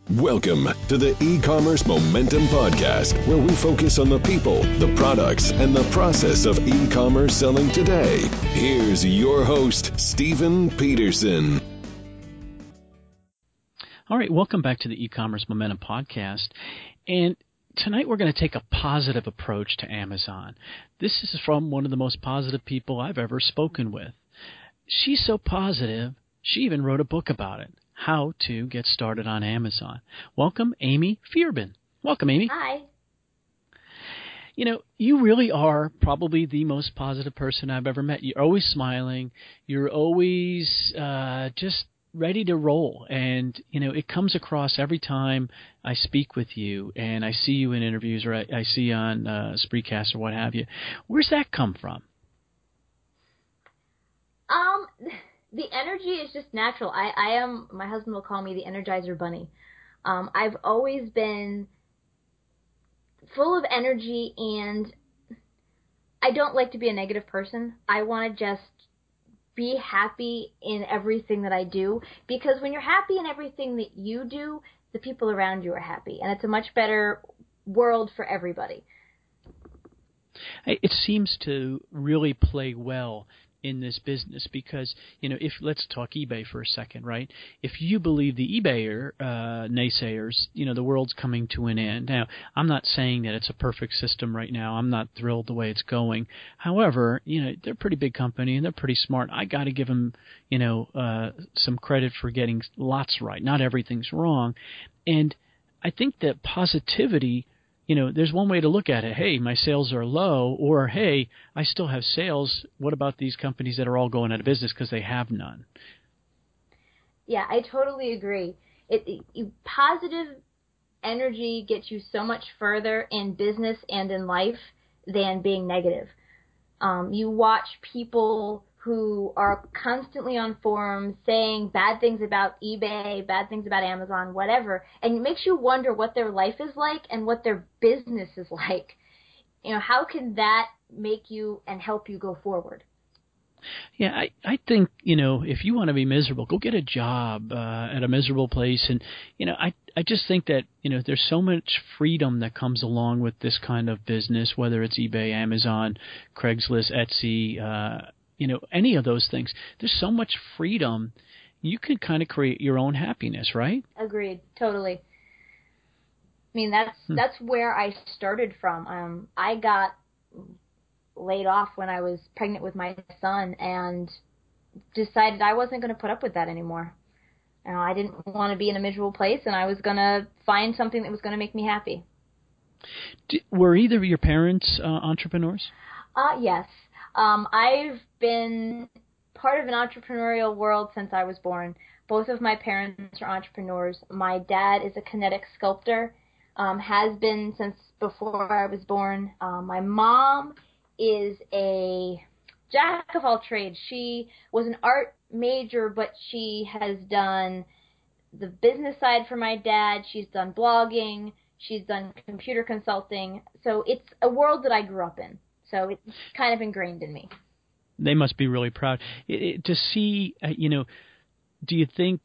Welcome to the E-Commerce Momentum Podcast, where we focus on the people, the products, and the process of e-commerce selling today. Here's your host, Stephen Peterson. All right, welcome back to the E-Commerce Momentum Podcast. And tonight we're going to take a positive approach to Amazon. This is from one of the most positive people I've ever spoken with. She's so positive, she even wrote a book about it. How to get started on Amazon. Welcome, Amy Fierban. Welcome, Amy. Hi. You know, you really are probably the most positive person I've ever met. You're always smiling. You're always just ready to roll. And, you know, it comes across every time I speak with you and I see you in interviews or I see you on Spreecast or what have you. Where's that come from? The energy is just natural. My husband will call me the Energizer Bunny. I've always been full of energy, and I don't like to be a negative person. I want to just be happy in everything that I do, because when you're happy in everything that you do, the people around you are happy, and it's a much better world for everybody. It seems to really play well in this business because, you know, if let's talk eBay for a second, right? If you believe the eBayer naysayers, you know, the world's coming to an end. Now, I'm not saying that it's a perfect system right now. I'm not thrilled the way it's going. However, you know, they're a pretty big company and they're pretty smart. I got to give them, you know, some credit for getting lots right. Not everything's wrong. And I think that positivity, you know, there's one way to look at it. Hey, my sales are low, or hey, I still have sales. What about these companies that are all going out of business because they have none? Yeah, I totally agree. Positive energy gets you so much further in business and in life than being negative. You watch people who are constantly on forums saying bad things about eBay, bad things about Amazon, whatever, and it makes you wonder what their life is like and what their business is like. You know, how can that make you and help you go forward? Yeah, I think, you know, if you want to be miserable, go get a job at a miserable place. And, you know, I just think that, you know, there's so much freedom that comes along with this kind of business, whether it's eBay, Amazon, Craigslist, Etsy, you know, any of those things. There's so much freedom. You can kind of create your own happiness, right? Agreed. Totally. I mean, that's where I started from. I got laid off when I was pregnant with my son and decided I wasn't going to put up with that anymore. You know, I didn't want to be in a miserable place, and I was going to find something that was going to make me happy. Were either of your parents entrepreneurs? Yes. I've been part of an entrepreneurial world since I was born. Both of my parents are entrepreneurs. My dad is a kinetic sculptor, has been since before I was born. My mom is a jack of all trades. She was an art major, but she has done the business side for my dad. She's done blogging. She's done computer consulting. So it's a world that I grew up in. So it's kind of ingrained in me. They must be really proud to see. You know, do you think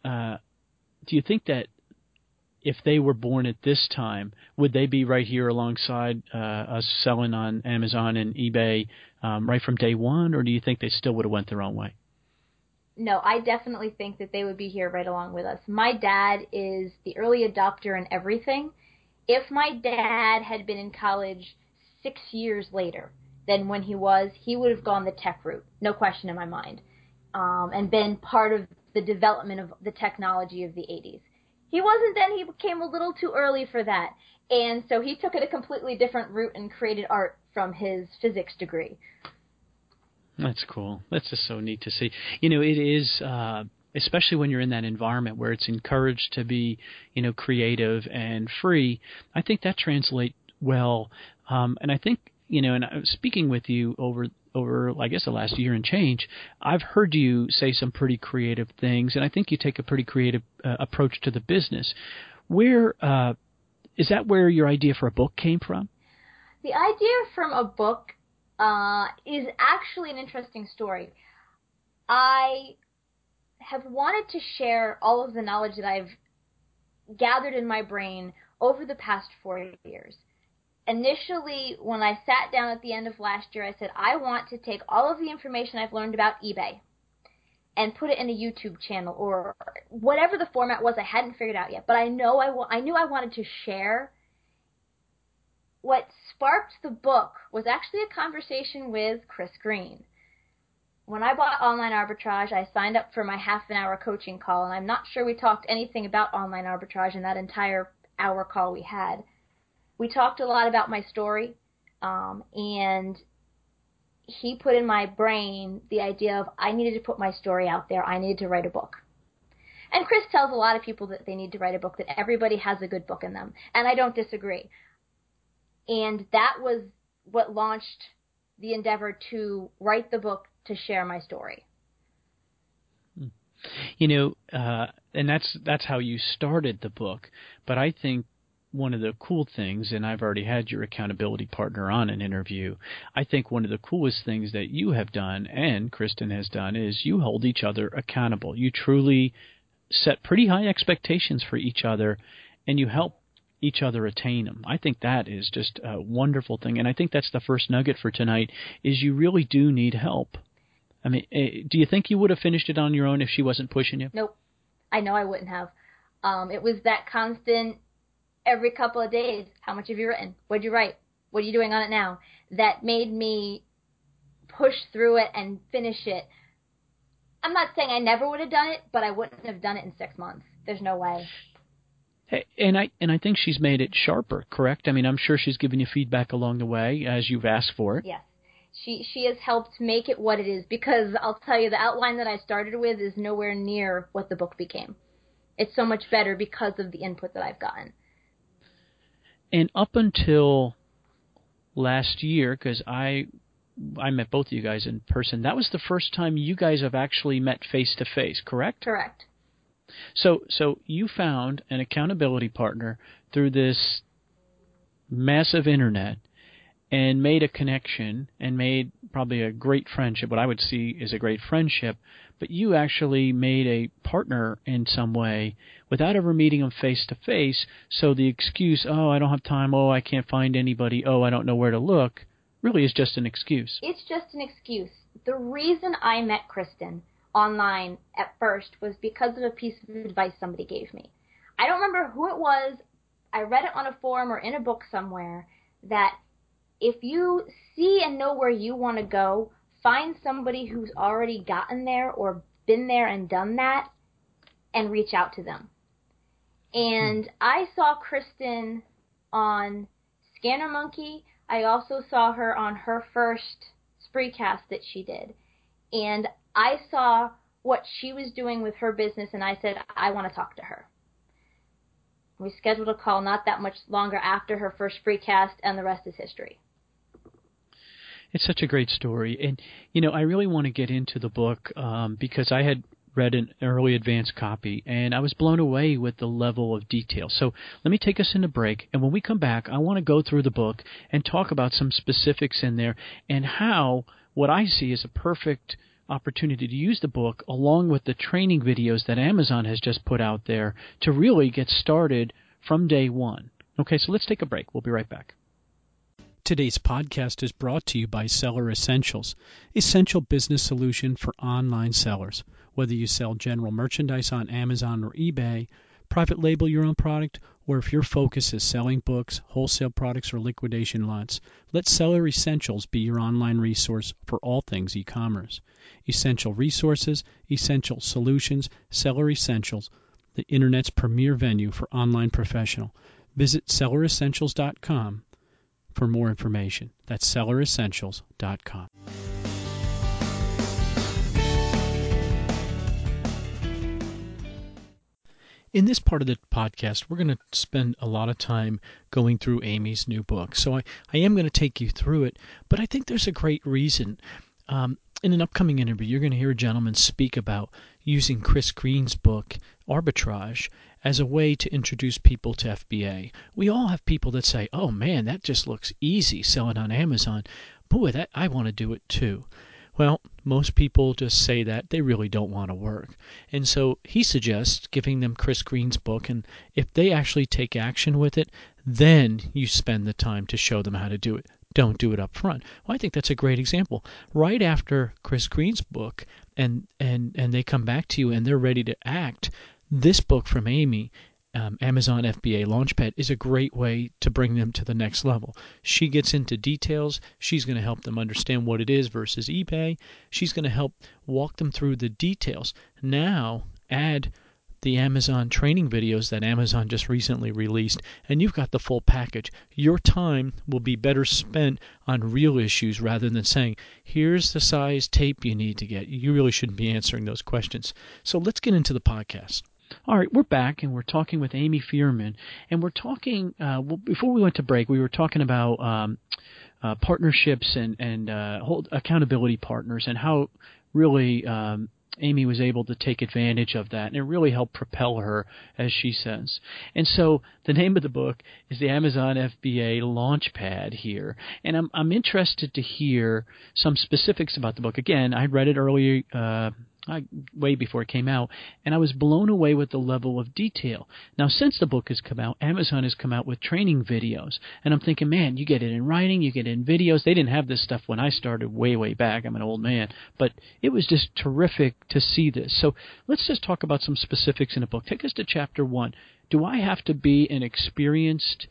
that if they were born at this time, would they be right here alongside us selling on Amazon and eBay right from day one, or do you think they still would have went their own way? No, I definitely think that they would be here right along with us. My dad is the early adopter in everything. If my dad had been in college 6 years later than when he would have gone the tech route, no question in my mind, and been part of the development of the technology of the 80s. He wasn't then. He came a little too early for that, and so he took it a completely different route and created art from his physics degree. That's cool. That's just so neat to see. You know, it is, especially when you're in that environment where it's encouraged to be, you know, creative and free. I think that translates well. And I think, you know, and speaking with you over, I guess, the last year and change, I've heard you say some pretty creative things, and I think you take a pretty creative approach to the business. Where is that where your idea for a book came from? The idea from a book is actually an interesting story. I have wanted to share all of the knowledge that I've gathered in my brain over the past 4 years. Initially, when I sat down at the end of last year, I said, I want to take all of the information I've learned about eBay and put it in a YouTube channel or whatever the format was. I hadn't figured out yet, but I knew I wanted to share. What sparked the book was actually a conversation with Chris Green. When I bought Online Arbitrage, I signed up for my half-an-hour coaching call, and I'm not sure we talked anything about Online Arbitrage in that entire hour call we had. We talked a lot about my story, and he put in my brain the idea of I needed to put my story out there. I needed to write a book. And Chris tells a lot of people that they need to write a book, that everybody has a good book in them, and I don't disagree. And that was what launched the endeavor to write the book to share my story. And that's how you started the book. But I think one of the cool things, and I've already had your accountability partner on an interview, I think one of the coolest things that you have done and Kristen has done is you hold each other accountable. You truly set pretty high expectations for each other, and you help each other attain them. I think that is just a wonderful thing, and I think that's the first nugget for tonight, is you really do need help. I mean, do you think you would have finished it on your own if she wasn't pushing you? Nope. I know I wouldn't have. It was that constant, every couple of days, how much have you written? What'd you write? What are you doing on it now? That made me push through it and finish it. I'm not saying I never would have done it, but I wouldn't have done it in 6 months. There's no way. Hey, and I think she's made it sharper, correct? I mean, I'm sure she's given you feedback along the way as you've asked for it. Yes. She has helped make it what it is, because I'll tell you, the outline that I started with is nowhere near what the book became. It's so much better because of the input that I've gotten. And up until last year, because I met both of you guys in person, that was the first time you guys have actually met face-to-face, correct? Correct. So you found an accountability partner through this massive internet and made a connection and made probably a great friendship, what I would see is a great friendship, but you actually made a partner in some way without ever meeting them face-to-face, so the excuse, oh, I don't have time, oh, I can't find anybody, oh, I don't know where to look, really is just an excuse. It's just an excuse. The reason I met Kristen online at first was because of a piece of advice somebody gave me. I don't remember who it was. I read it on a forum or in a book somewhere that if you see and know where you want to go, find somebody who's already gotten there or been there and done that and reach out to them. And I saw Kristen on Scanner Monkey. I also saw her on her first Spreecast that she did. And I saw what she was doing with her business, and I said, I want to talk to her. We scheduled a call not that much longer after her first Spreecast, and the rest is history. It's such a great story. And, I really want to get into the book because I had read an early advance copy, and I was blown away with the level of detail. So let me take us in a break, and when we come back, I want to go through the book and talk about some specifics in there and how what I see is a perfect opportunity to use the book along with the training videos that Amazon has just put out there to really get started from day one. Okay, so let's take a break. We'll be right back. Today's podcast is brought to you by Seller Essentials, essential business solution for online sellers. Whether you sell general merchandise on Amazon or eBay, private label your own product, or if your focus is selling books, wholesale products, or liquidation lots, let Seller Essentials be your online resource for all things e-commerce. Essential resources, essential solutions, Seller Essentials, the Internet's premier venue for online professional. Visit selleressentials.com for more information. That's selleressentials.com. In this part of the podcast, we're going to spend a lot of time going through Amy's new book. So I am going to take you through it, but I think there's a great reason. In an upcoming interview, you're going to hear a gentleman speak about using Chris Green's book, Arbitrage, as a way to introduce people to FBA. We all have people that say, oh man, that just looks easy, selling on Amazon. Boy, I want to do it too. Well, most people just say that. They really don't want to work. And so he suggests giving them Chris Green's book, and if they actually take action with it, then you spend the time to show them how to do it. Don't do it up front. Well, I think that's a great example. Right after Chris Green's book, and they come back to you and they're ready to act, this book from Amy, Amazon FBA Launchpad, is a great way to bring them to the next level. She gets into details. She's going to help them understand what it is versus eBay. She's going to help walk them through the details. Now, add the Amazon training videos that Amazon just recently released, and you've got the full package. Your time will be better spent on real issues rather than saying, here's the size tape you need to get. You really shouldn't be answering those questions. So let's get into the podcast. All right, we're back, and we're talking with Amy Fierman, and we're talking, before we went to break, we were talking about partnerships and accountability partners, and how really Amy was able to take advantage of that, and it really helped propel her, as she says. And so the name of the book is the Amazon FBA Launchpad here, and I'm interested to hear some specifics about the book. Again, I read it earlier, way before it came out, and I was blown away with the level of detail. Now, since the book has come out, Amazon has come out with training videos, and I'm thinking, man, you get it in writing, you get it in videos. They didn't have this stuff when I started way back. I'm an old man, but it was just terrific to see this. So let's just talk about some specifics in the book. Take us to chapter 1. Do I have to be an experienced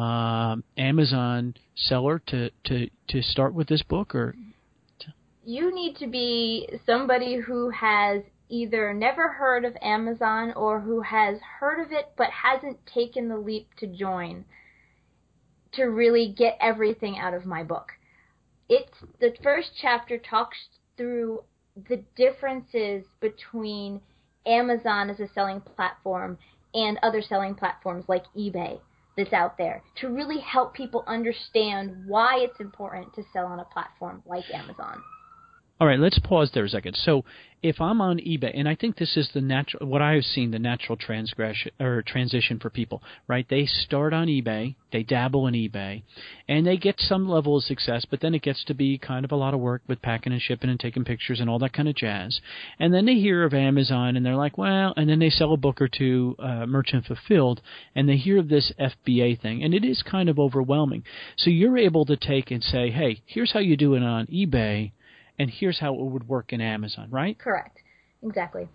Amazon seller to start with this book, or? You need to be somebody who has either never heard of Amazon or who has heard of it but hasn't taken the leap to join to really get everything out of my book. The first chapter talks through the differences between Amazon as a selling platform and other selling platforms like eBay that's out there, to really help people understand why it's important to sell on a platform like Amazon. All right, let's pause there a second. So if I'm on eBay, and I think this is what I have seen, the natural transition for people, right? They start on eBay, they dabble in eBay, and they get some level of success, but then it gets to be kind of a lot of work with packing and shipping and taking pictures and all that kind of jazz. And then they hear of Amazon, and they're like, well, and then they sell a book or two, Merchant Fulfilled, and they hear of this FBA thing, and it is kind of overwhelming. So you're able to take and say, hey, here's how you do it on eBay, and here's how it would work in Amazon, right? Correct. Exactly.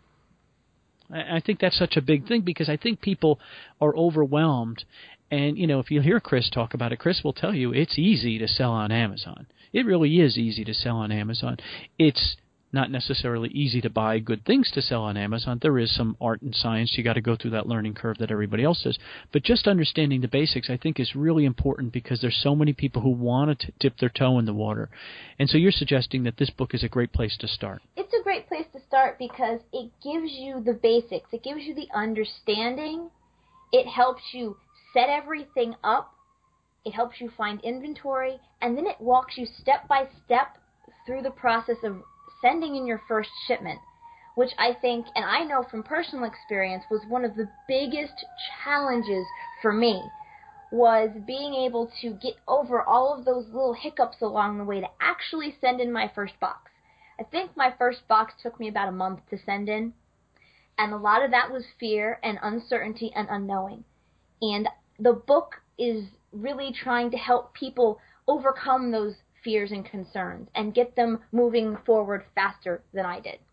I think that's such a big thing, because I think people are overwhelmed. And, if you hear Chris talk about it, Chris will tell you it's easy to sell on Amazon. It really is easy to sell on Amazon. It's not necessarily easy to buy good things to sell on Amazon. There is some art and science. You got to go through that learning curve that everybody else does. But just understanding the basics, I think, is really important, because there's so many people who want to dip their toe in the water. And so you're suggesting that this book is a great place to start. It's a great place to start because it gives you the basics. It gives you the understanding. It helps you set everything up. It helps you find inventory. And then it walks you step by step through the process of sending in your first shipment, which I think, and I know from personal experience, was one of the biggest challenges for me, was being able to get over all of those little hiccups along the way to actually send in my first box. I think my first box took me about a month to send in, and a lot of that was fear and uncertainty and unknowing. And the book is really trying to help people overcome those fears and concerns and get them moving forward faster than I did.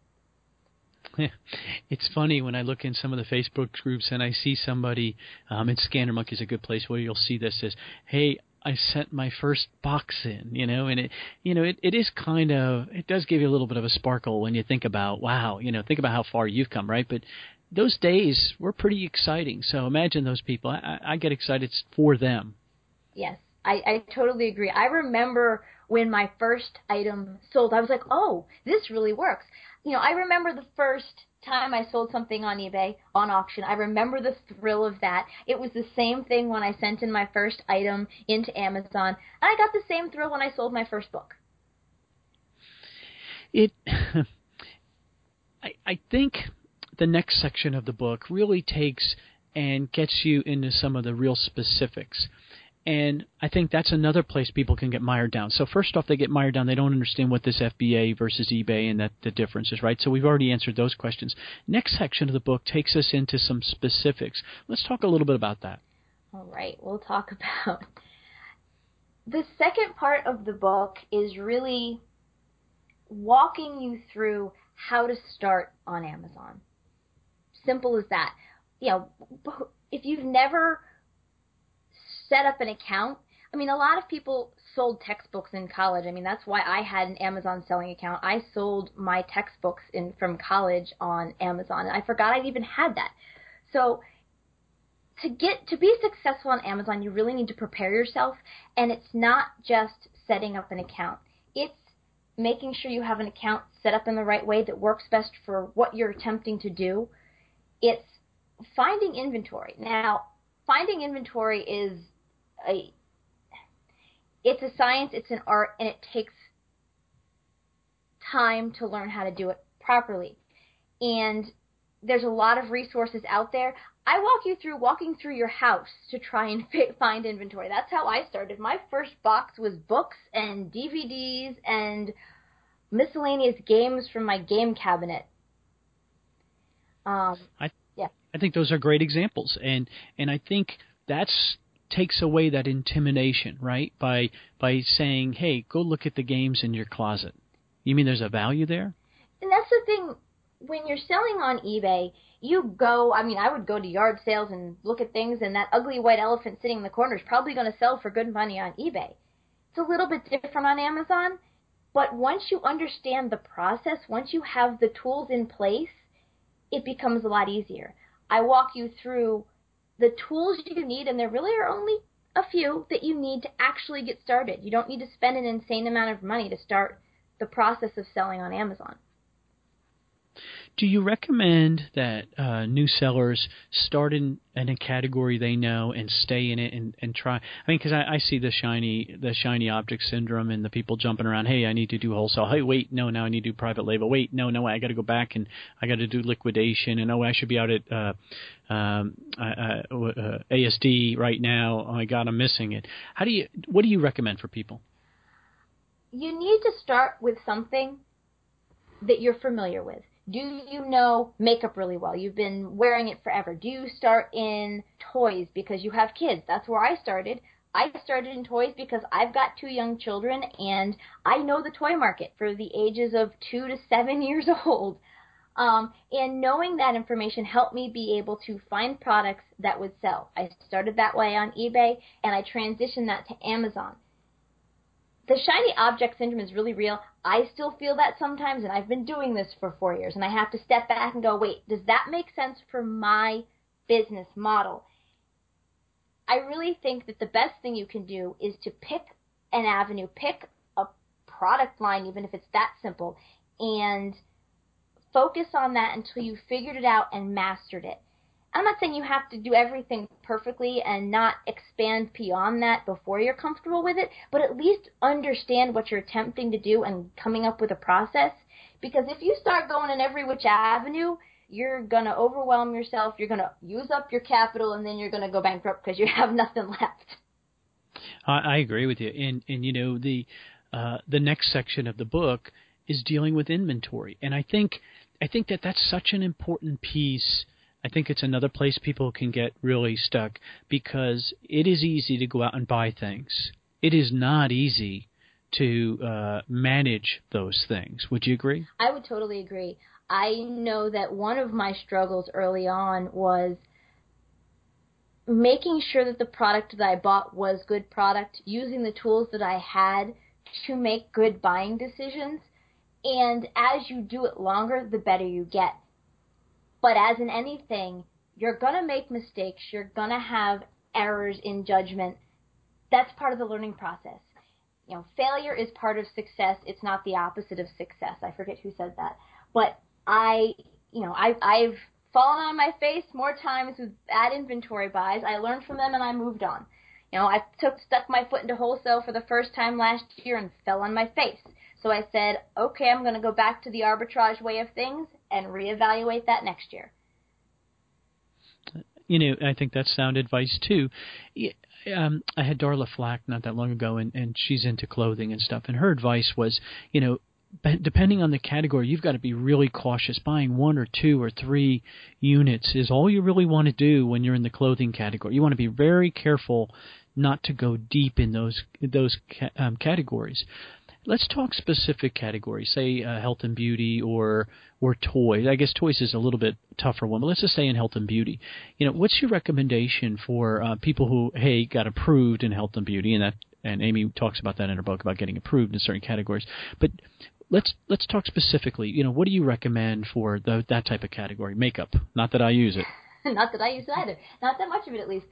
It's funny when I look in some of the Facebook groups and I see somebody, and Scanner Monkey is a good place where you'll see this, says, hey, I sent my first box in, and it is kind of, it does give you a little bit of a sparkle when you think about, wow, think about how far you've come, right? But those days were pretty exciting. So imagine those people. I get excited for them. Yes, I totally agree. I remember when my first item sold, I was like, oh, this really works. I remember the first time I sold something on eBay, on auction. I remember the thrill of that. It was the same thing when I sent in my first item into Amazon. And I got the same thrill when I sold my first book. I think the next section of the book really takes and gets you into some of the real specifics. And I think that's another place people can get mired down. So first off, they get mired down. They don't understand what this FBA versus eBay and that the difference is, right? So we've already answered those questions. Next section of the book takes us into some specifics. Let's talk a little bit about that. All right, we'll talk about the second part of the book is really walking you through how to start on Amazon. Simple as that. You know, if you've never set up an account, I mean, a lot of people sold textbooks in college. I mean, that's why I had an Amazon selling account. I sold my textbooks from college on Amazon, and I forgot I even had that. So to be successful on Amazon, you really need to prepare yourself, and it's not just setting up an account. It's making sure you have an account set up in the right way that works best for what you're attempting to do. It's finding inventory. Now, finding inventory is it's a science, it's an art, and it takes time to learn how to do it properly. And there's a lot of resources out there. I walk you through walking through your house to try and find inventory. That's how I started. My first box was books and DVDs and miscellaneous games from my game cabinet. I think those are great examples, and I think that's takes away that intimidation, right? By saying, hey, go look at the games in your closet. You mean there's a value there? And that's the thing. When you're selling on eBay, I would go to yard sales and look at things, and that ugly white elephant sitting in the corner is probably going to sell for good money on eBay. It's a little bit different on Amazon, but once you understand the process, once you have the tools in place, it becomes a lot easier. I walk you through the tools you need, and there really are only a few that you need to actually get started. You don't need to spend an insane amount of money to start the process of selling on Amazon. Do you recommend that new sellers start in a category they know and stay in it and try? I mean, because I see the shiny object syndrome and the people jumping around. Hey, I need to do wholesale. Hey, wait, no, now I need to do private label. Wait, no, I got to go back and I got to do liquidation. And I should be out at ASD right now. Oh my God, I'm missing it. What do you recommend for people? You need to start with something that you're familiar with. Do you know makeup really well? You've been wearing it forever. Do you start in toys because you have kids? That's where I started. I started in toys because I've got 2 young children, and I know the toy market for the ages of 2 to 7 years old. And knowing that information helped me be able to find products that would sell. I started that way on eBay, and I transitioned that to Amazon. The shiny object syndrome is really real. I still feel that sometimes, and I've been doing this for 4 years, and I have to step back and go, wait, does that make sense for my business model? I really think that the best thing you can do is to pick an avenue, pick a product line, even if it's that simple, and focus on that until you figured it out and mastered it. I'm not saying you have to do everything perfectly and not expand beyond that before you're comfortable with it, but at least understand what you're attempting to do and coming up with a process. Because if you start going in every which avenue, you're going to overwhelm yourself, you're going to use up your capital, and then you're going to go bankrupt because you have nothing left. I agree with you. And you know, the next section of the book is dealing with inventory. And I think that that's such an important piece. I think it's another place people can get really stuck because it is easy to go out and buy things. It is not easy to manage those things. Would you agree? I would totally agree. I know that one of my struggles early on was making sure that the product that I bought was good product, using the tools that I had to make good buying decisions. And as you do it longer, the better you get. But as in anything, you're going to make mistakes. You're going to have errors in judgment. That's part of the learning process. You know, failure is part of success. It's not the opposite of success. I forget who said that. But I've fallen on my face more times with bad inventory buys. I learned from them and I moved on. You know, I stuck my foot into wholesale for the first time last year and fell on my face. So I said, okay, I'm going to go back to the arbitrage way of things and reevaluate that next year. I think that's sound advice too. I had Darla Flack not that long ago, and she's into clothing and stuff, and her advice was, depending on the category, you've got to be really cautious. Buying 1 or 2 or 3 units is all you really want to do when you're in the clothing category. You want to be very careful not to go deep in those categories. Let's talk specific categories, say health and beauty or toys. I guess toys is a little bit tougher one, but let's just say in health and beauty. What's your recommendation for people who, got approved in health and beauty, and Amy talks about that in her book about getting approved in certain categories. But let's talk specifically. What do you recommend for that type of category? Makeup. Not that I use it. Not that I use it either. Not that much of it, at least.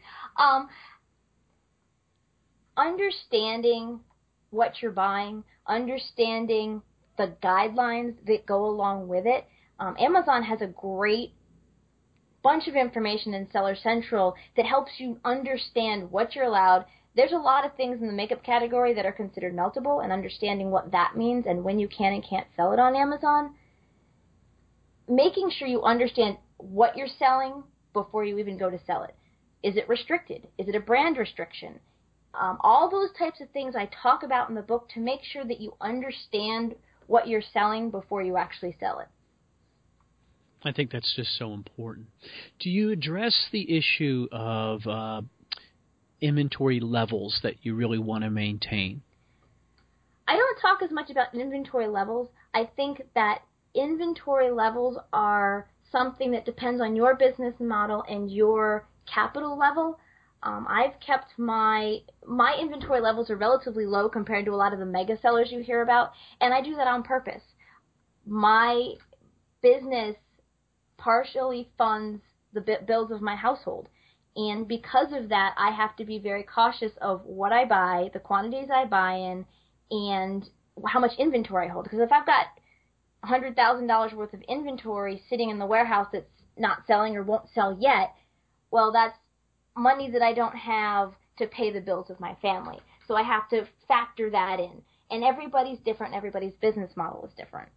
Understanding what you're buying, understanding the guidelines that go along with it. Amazon has a great bunch of information in Seller Central that helps you understand what you're allowed. There's a lot of things in the makeup category that are considered meltable, and understanding what that means and when you can and can't sell it on Amazon. Making sure you understand what you're selling before you even go to sell it. Is it restricted? Is it a brand restriction? All those types of things I talk about in the book to make sure that you understand what you're selling before you actually sell it. I think that's just so important. Do you address the issue of inventory levels that you really want to maintain? I don't talk as much about inventory levels. I think that inventory levels are something that depends on your business model and your capital level. I've kept my inventory levels are relatively low compared to a lot of the mega sellers you hear about, and I do that on purpose. My business partially funds the bills of my household, and because of that, I have to be very cautious of what I buy, the quantities I buy in, and how much inventory I hold. Because if I've got $100,000 worth of inventory sitting in the warehouse that's not selling or won't sell yet, well, that's money that I don't have to pay the bills of my family. So I have to factor that in. And everybody's different. Everybody's business model is different.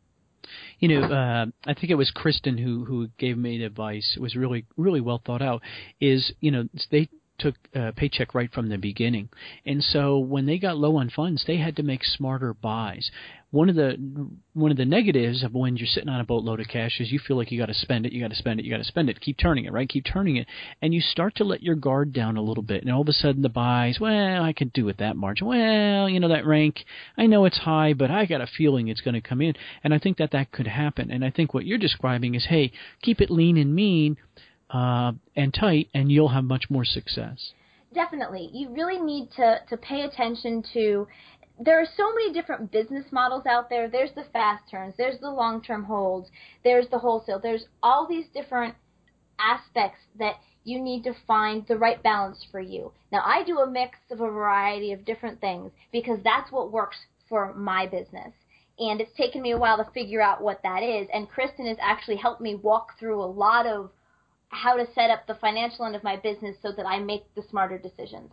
I think it was Kristen who gave me the advice. It was really, really well thought out. They took Paycheck right from the beginning. And so when they got low on funds, they had to make smarter buys. One of the negatives of when you're sitting on a boatload of cash is you feel like you got to spend it. Keep turning it, right? Keep turning it. And you start to let your guard down a little bit. And all of a sudden the buys, I could do it that margin. That rank, I know it's high, but I got a feeling it's going to come in. And I think that could happen. And I think what you're describing is, keep it lean and mean, and tight, and you'll have much more success. Definitely. You really need to pay attention to, there are so many different business models out there. There's the fast turns, there's the long-term holds, there's the wholesale. There's all these different aspects that you need to find the right balance for you. Now, I do a mix of a variety of different things because that's what works for my business. And it's taken me a while to figure out what that is. And Kristen has actually helped me walk through a lot of how to set up the financial end of my business so that I make the smarter decisions.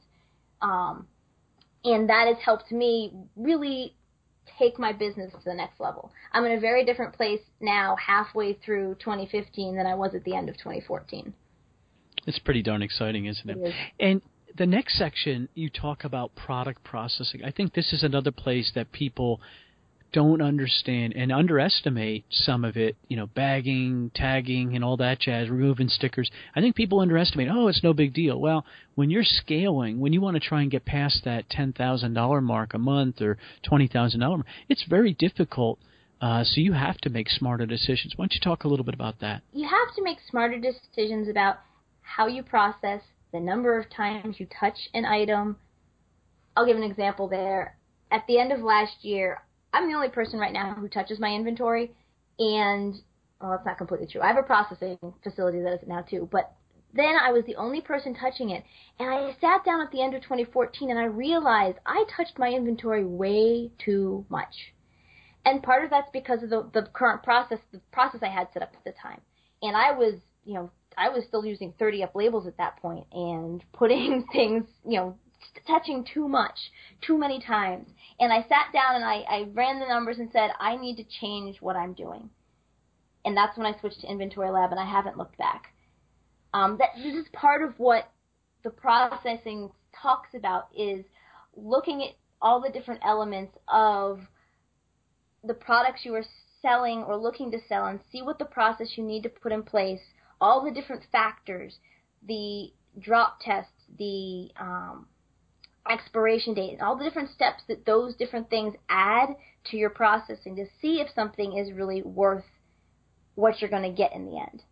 And that has helped me really take my business to the next level. I'm in a very different place now halfway through 2015 than I was at the end of 2014. It's pretty darn exciting, isn't it? It is. And the next section, you talk about product processing. I think this is another place that people don't understand and underestimate some of it, bagging, tagging, and all that jazz, removing stickers. I think people underestimate, it's no big deal. Well, when you're scaling, when you want to try and get past that $10,000 mark a month or $20,000 mark, it's very difficult. So you have to make smarter decisions. Why don't you talk a little bit about that? You have to make smarter decisions about how you process, the number of times you touch an item. I'll give an example there. At the end of last year, I'm the only person right now who touches my inventory, and, that's not completely true. I have a processing facility that does it now too, but then I was the only person touching it, and I sat down at the end of 2014, and I realized I touched my inventory way too much. And part of that's because of the current process, the process I had set up at the time. And I was still using 30-up labels at that point and putting things, touching too much, too many times. And I sat down and I ran the numbers and said, I need to change what I'm doing. And that's when I switched to Inventory Lab, and I haven't looked back. That this is part of what the processing talks about, is looking at all the different elements of the products you are selling or looking to sell and see what the process you need to put in place, all the different factors, the drop tests, the expiration date, and all the different steps that those different things add to your processing to see if something is really worth what you're going to get in the end.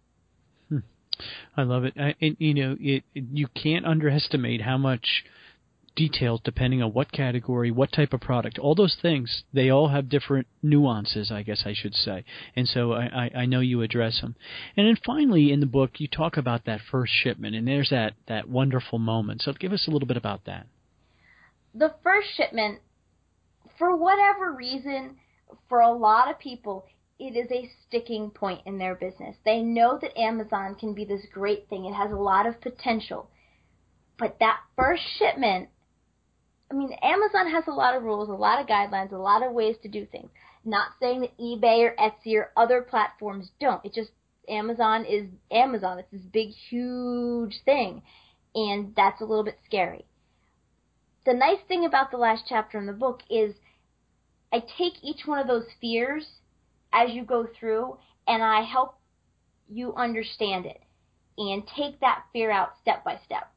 I love it. You can't underestimate how much details, depending on what category, what type of product, all those things, they all have different nuances, I guess I should say. And so I know you address them. And then finally in the book, you talk about that first shipment, and there's that wonderful moment. So give us a little bit about that. The first shipment, for whatever reason, for a lot of people, it is a sticking point in their business. They know that Amazon can be this great thing. It has a lot of potential. But that first shipment, I mean, Amazon has a lot of rules, a lot of guidelines, a lot of ways to do things. Not saying that eBay or Etsy or other platforms don't. It just, Amazon is Amazon. It's this big, huge thing. And that's a little bit scary. The nice thing about the last chapter in the book is I take each one of those fears as you go through, and I help you understand it and take that fear out step by step.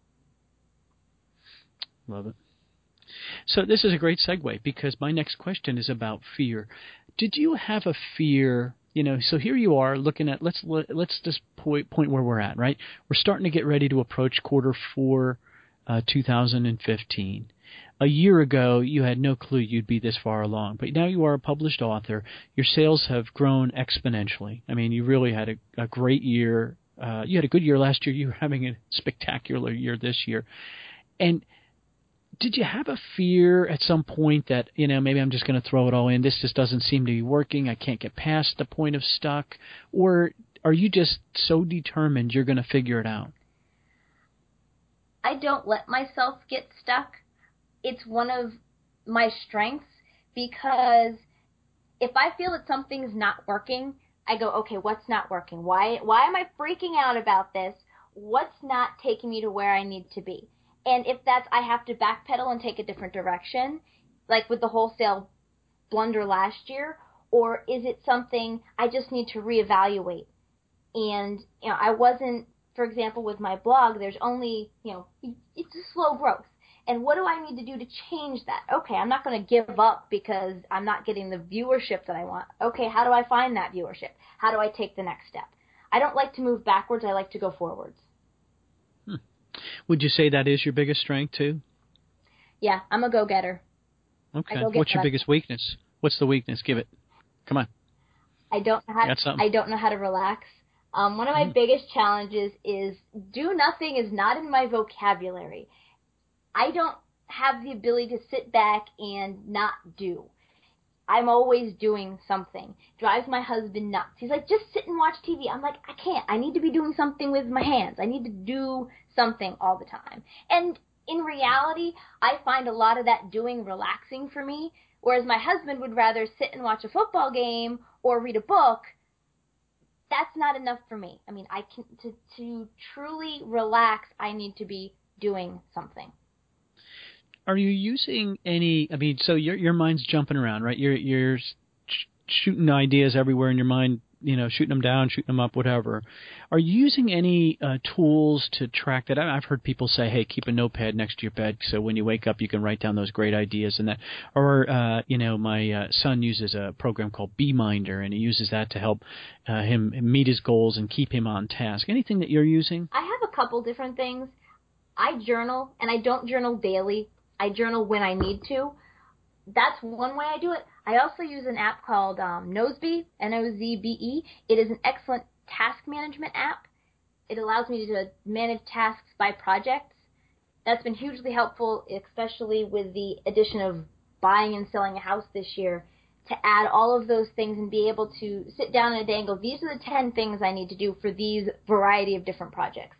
Love it. So this is a great segue, because my next question is about fear. Did you have a fear? So here you are looking at, let's just point where we're at, right? We're starting to get ready to approach Q4 2015. A year ago, you had no clue you'd be this far along, but now you are a published author. Your sales have grown exponentially. I mean, you really had a great year. You had a good year last year. You were having a spectacular year this year. And did you have a fear at some point that, maybe I'm just going to throw it all in, this just doesn't seem to be working, I can't get past the point of stuck? Or are you just so determined you're going to figure it out? I don't let myself get stuck. It's one of my strengths, because if I feel that something's not working, I go, okay, what's not working? Why am I freaking out about this? What's not taking me to where I need to be? And if that's, I have to backpedal and take a different direction, like with the wholesale blunder last year, or is it something I just need to reevaluate? And, I wasn't, for example, with my blog, there's only, it's a slow growth. And what do I need to do to change that? Okay, I'm not going to give up because I'm not getting the viewership that I want. Okay, how do I find that viewership? How do I take the next step? I don't like to move backwards. I like to go forwards. Would you say that is your biggest strength, too? Yeah, I'm a go-getter. Okay. What's your biggest weakness? What's the weakness? Give it. Come on. I don't know how to relax. One of my biggest challenges is do nothing is not in my vocabulary. I don't have the ability to sit back and not do. I'm always doing something. Drives my husband nuts. He's like, just sit and watch TV. I'm like, I can't. I need to be doing something with my hands. I need to do something all the time. And in reality, I find a lot of that doing relaxing for me, whereas my husband would rather sit and watch a football game or read a book. That's not enough for me. I mean, to truly relax, I need to be doing something. Are you using any? I mean, so your mind's jumping around, right? You're shooting ideas everywhere in your mind, shooting them down, shooting them up, whatever. Are you using any tools to track that? I've heard people say, "Hey, keep a notepad next to your bed, so when you wake up, you can write down those great ideas." And that, or my son uses a program called Beeminder, and he uses that to help him meet his goals and keep him on task. Anything that you're using? I have a couple different things. I journal, and I don't journal daily. I journal when I need to. That's one way I do it. I also use an app called Nozbe, Nozbe. It is an excellent task management app. It allows me to manage tasks by projects. That's been hugely helpful, especially with the addition of buying and selling a house this year, to add all of those things and be able to sit down in a day and go, these are the 10 things I need to do for these variety of different projects.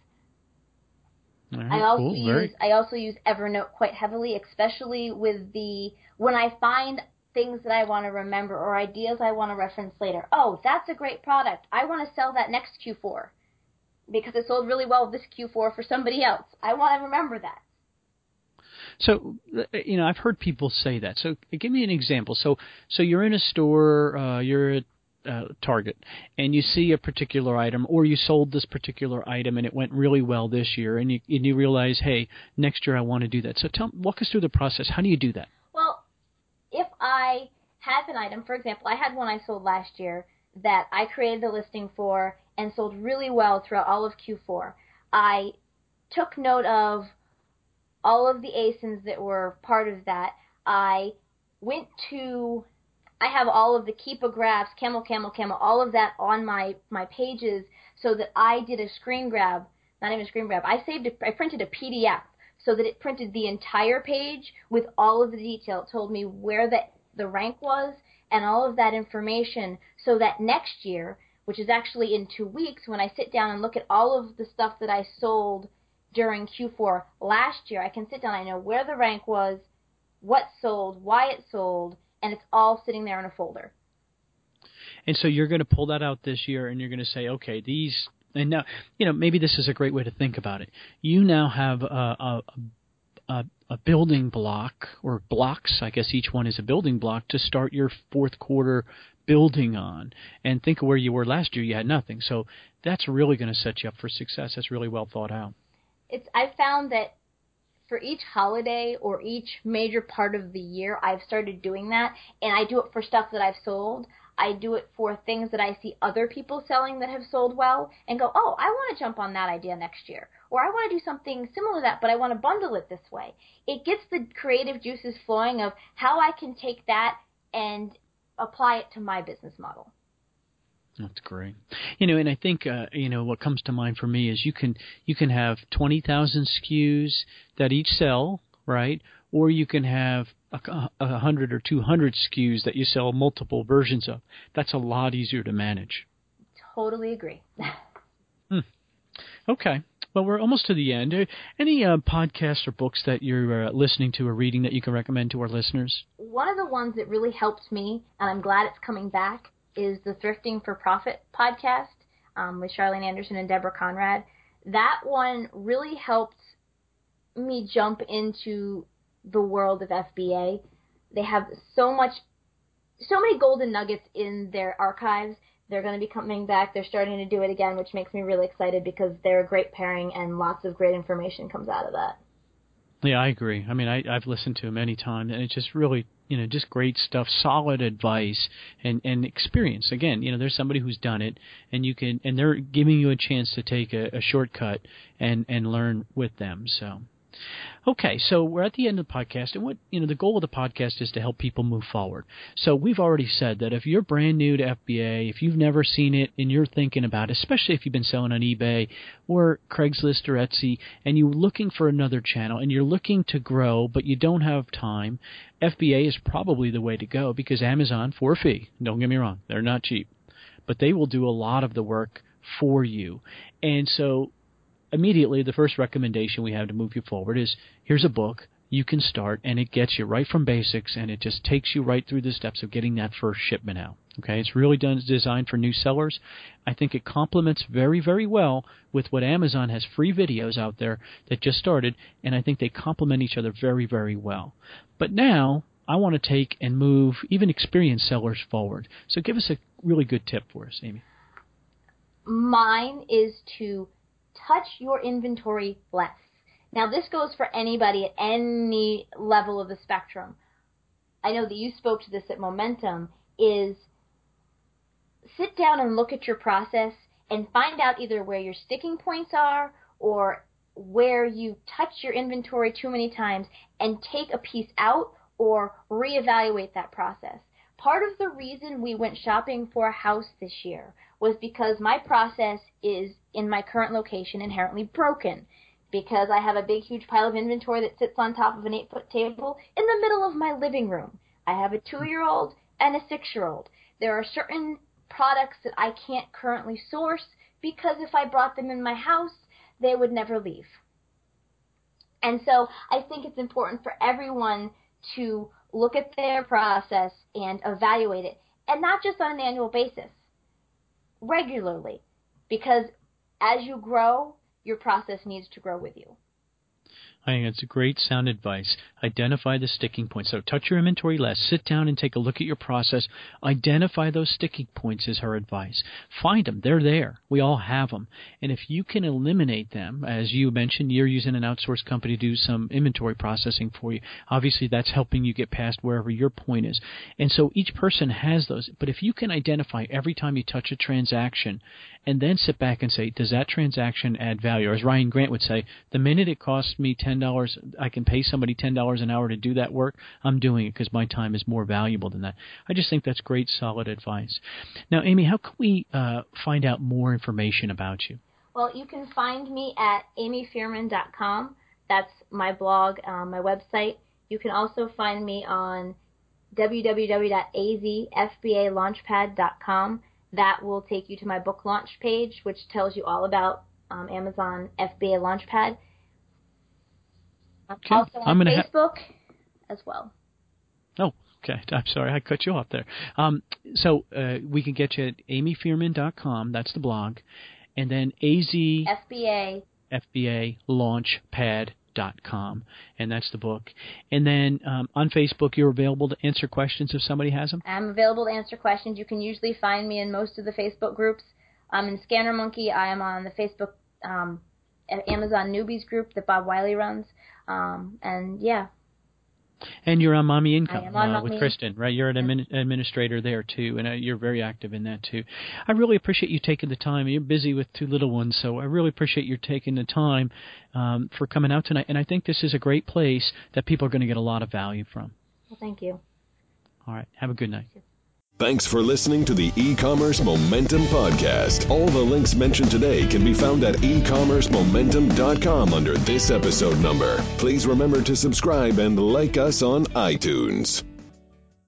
Right, I also use Evernote quite heavily, especially with when I find things that I want to remember or ideas I want to reference later. Oh, that's a great product. I want to sell that next Q4. because it sold really well this Q4 for somebody else. I want to remember that. So, I've heard people say that. So give me an example. So you're in a store, you're at Target, and you see a particular item, or you sold this particular item and it went really well this year, and you realize, hey, next year I want to do that. So walk us through the process. How do you do that? Well, if I have an item, for example, I had one I sold last year that I created the listing for and sold really well throughout all of Q4. I took note of all of the ASINs that were part of that. I have all of the Keepa graphs, camel, all of that on my pages, so that I did a screen grab, not even a screen grab. I printed a PDF so that it printed the entire page with all of the detail. It told me where the rank was and all of that information, so that next year, which is actually in 2 weeks, when I sit down and look at all of the stuff that I sold during Q4 last year, I can sit down, I know where the rank was, what sold, why it sold, and it's all sitting there in a folder. And so you're going to pull that out this year, and you're going to say, okay, these, and now, maybe this is a great way to think about it. You now have a building block, or blocks, I guess each one is a building block, to start your fourth quarter building on. And think of where you were last year, you had nothing. So that's really going to set you up for success. That's really well thought out. I found that for each holiday or each major part of the year, I've started doing that, and I do it for stuff that I've sold. I do it for things that I see other people selling that have sold well and go, oh, I want to jump on that idea next year. Or I want to do something similar to that, but I want to bundle it this way. It gets the creative juices flowing of how I can take that and apply it to my business model. That's great. And I think, what comes to mind for me is you can have 20,000 SKUs that each sell, right? Or you can have 100 or 200 SKUs that you sell multiple versions of. That's a lot easier to manage. Totally agree. Okay. Well, we're almost to the end. Any podcasts or books that you're listening to or reading that you can recommend to our listeners? One of the ones that really helped me, and I'm glad it's coming back, is the Thrifting for Profit podcast with Charlene Anderson and Deborah Conrad. That one really helped me jump into the world of FBA. They have so many golden nuggets in their archives. They're going to be coming back. They're starting to do it again, which makes me really excited because they're a great pairing and lots of great information comes out of that. Yeah, I agree. I mean, I've listened to them many times, and it's just really, just great stuff, solid advice and experience. Again, there's somebody who's done it, and they're giving you a chance to take a shortcut and learn with them. So, okay, so we're at the end of the podcast, and what the goal of the podcast is to help people move forward. So we've already said that if you're brand new to FBA, if you've never seen it and you're thinking about it, especially if you've been selling on eBay or Craigslist or Etsy, and you're looking for another channel and you're looking to grow but you don't have time, FBA is probably the way to go, because Amazon, for a fee, don't get me wrong, they're not cheap, but they will do a lot of the work for you. And so immediately, the first recommendation we have to move you forward is, here's a book you can start, and it gets you right from basics, and it just takes you right through the steps of getting that first shipment out. Okay, it's really designed for new sellers. I think it complements very, very well with what Amazon has free videos out there that just started, and I think they complement each other very, very well. But now I want to take and move even experienced sellers forward. So give us a really good tip for us, Amy. Mine is to touch your inventory less. Now, this goes for anybody at any level of the spectrum. I know that you spoke to this at Momentum, is sit down and look at your process and find out either where your sticking points are or where you touch your inventory too many times and take a piece out or reevaluate that process. Part of the reason we went shopping for a house this year was because my process is, in my current location, inherently broken, because I have a big, huge pile of inventory that sits on top of an 8-foot table in the middle of my living room. I have a 2-year-old and a 6-year-old. There are certain products that I can't currently source because if I brought them in my house, they would never leave. And so I think it's important for everyone to look at their process and evaluate it, and not just on an annual basis, regularly, because as you grow, your process needs to grow with you. I think it's a great sound advice. Identify the sticking points. So touch your inventory less. Sit down and take a look at your process. Identify those sticking points is her advice. Find them. They're there. We all have them. And if you can eliminate them, as you mentioned, you're using an outsourced company to do some inventory processing for you. Obviously, that's helping you get past wherever your point is. And so each person has those. But if you can identify every time you touch a transaction and then sit back and say, does that transaction add value? Or as Ryan Grant would say, the minute it costs me $10, I can pay somebody $10 an hour to do that work, I'm doing it because my time is more valuable than that. I just think that's great, solid advice. Now, Amy, how can we find out more information about you? Well, you can find me at amyfearman.com. That's my blog, my website. You can also find me on www.azfbalaunchpad.com. That will take you to my book launch page, which tells you all about Amazon FBA Launchpad. Okay. Also on Facebook as well. Oh, okay. I'm sorry. I cut you off there. So we can get you at amyfearman.com. That's the blog. And then FBA Launchpad.com. And that's the book. And then on Facebook, you're available to answer questions if somebody has them? I'm available to answer questions. You can usually find me in most of the Facebook groups. In Scanner Monkey, I am on the Facebook Amazon Newbies group that Bob Wiley runs. And yeah. And you're on Mommy Income I am on with Kristen, right? You're an administrator there, too, and you're very active in that, too. I really appreciate you taking the time. You're busy with 2 little ones, so I really appreciate you taking the time for coming out tonight. And I think this is a great place that people are going to get a lot of value from. Well, thank you. All right. Have a good night. Thanks for listening to the E-Commerce Momentum Podcast. All the links mentioned today can be found at ecommercemomentum.com under this episode number. Please remember to subscribe and like us on iTunes.